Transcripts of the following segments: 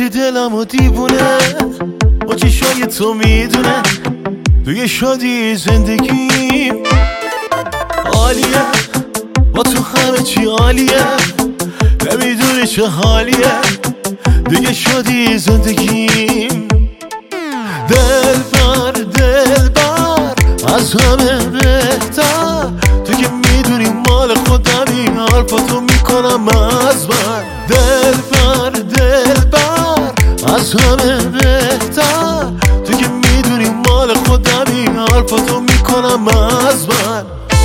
کردی دلمو دیوونه با چشای تو میدونه توی شادی زندگیم عالیه با تو همه چی عالیه نمیدونی چه حالیه دیگه شادی زندگیم دلبر دلبر از همه بهتر تو که میدونی مال خودمی حرفاتو میکنم از من دلبر دلبر از همه بهتر تو که میدونی مال خودمی حرفاتو میکنم از من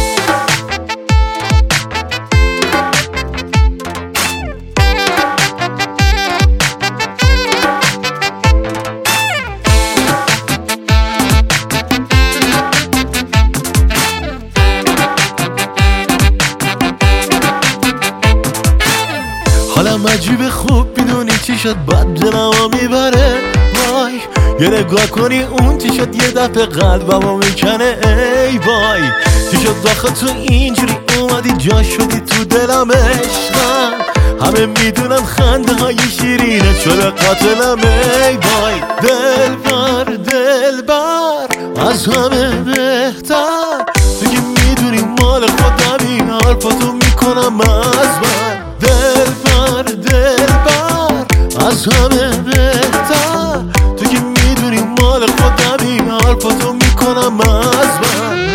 حالم عجیب خوب میدونی چی شد بد دلمو میبره وای یه نگاه کنی اون چی شد یه دفعه قلبمو میکنه ای وای چی شد داخل تو اینجوری اومدی جا شدی تو دلم عشقم همه میدونن خنده های شیرینه چرا قاتلم ای وای دلبر دلبر از همه بهتر تو که میدونی مال خودمی حرفاتو میکنم از من دلبر دلبر از همه بهتر تو که میدونی مال خودمی حرفاتو میکنم از من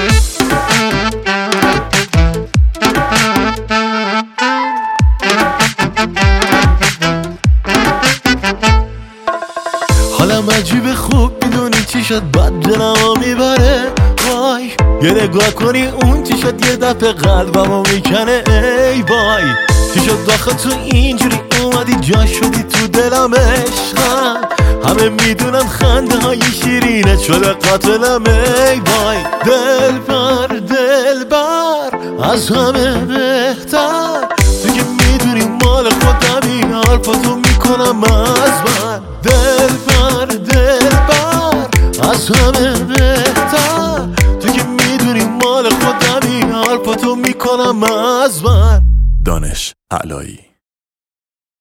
حالم عجیب خوب میدونی چی شد بد دلمو میبره وای یه نگاه کنی اون چی شد یه دفعه قلبمو میکنه ای وای چی شد داخل تو اینجوری اومدی جا شدی تو دلم عشقم همه میدونن خنده های شیرینه چرا قاتلم ای وای دلبر دلبر از همه بهتر تو که میدونی مال خودمی حرفاتو میکنم از من دلبر دلبر از همه بهتر تو که میدونی مال خودمی حرفاتو میکنم از من دانش علایی